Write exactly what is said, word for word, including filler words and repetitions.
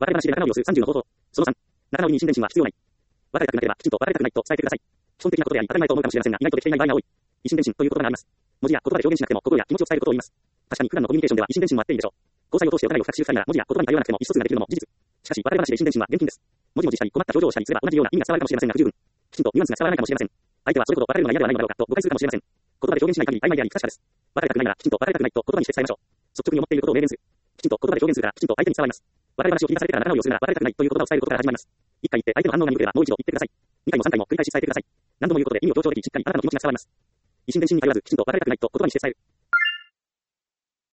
笑い話で仲直りをするさんじゅうの方法。そのさん、仲直りに新電信は必要ない。別れたくなければきちんと別れたくないと伝えてください。基本的なことであり当たり前と思うかもしれませんが、意外とできていない場合が多い。維新伝心という言葉があります。文字や言葉で表現しなくても心や気持ちを伝えることを言います。確かに普段のコミュニケーションでは維新伝心もあっていいでしょう。交際を通してお互いを深く知る際なら文字や言葉に頼らなくても意思疎通ができるのも事実。しかし、別れ話で維新伝心は厳禁です。文字文字したり困った表情をしたりすれば同じような意味が伝わるかもしれませんが不十分。きちんとニュアンスが伝わらないかもしれません。相手はそれほど別れるのが嫌ではないのだろうかと誤解するかもしれません。言葉で表現しない限り曖昧であり不確かです。別れたくないならきちんと別れたくないと言葉にして伝えましょう。率直に思っていることを明言する。きちんと言葉で表現するからきちんと相手に伝わります。別れ話を切り出されてから仲直りをするなら別れたくないという言葉を伝えることから始まります。一回言って相手の反応が鈍ければもう一度言ってください。二回も三回も繰り返し伝えてください。何度も言うことで意味を強調できしっかりあなたの気持ちが伝わります。維新伝心に頼らずきちんと別れたくないと言葉にして伝える。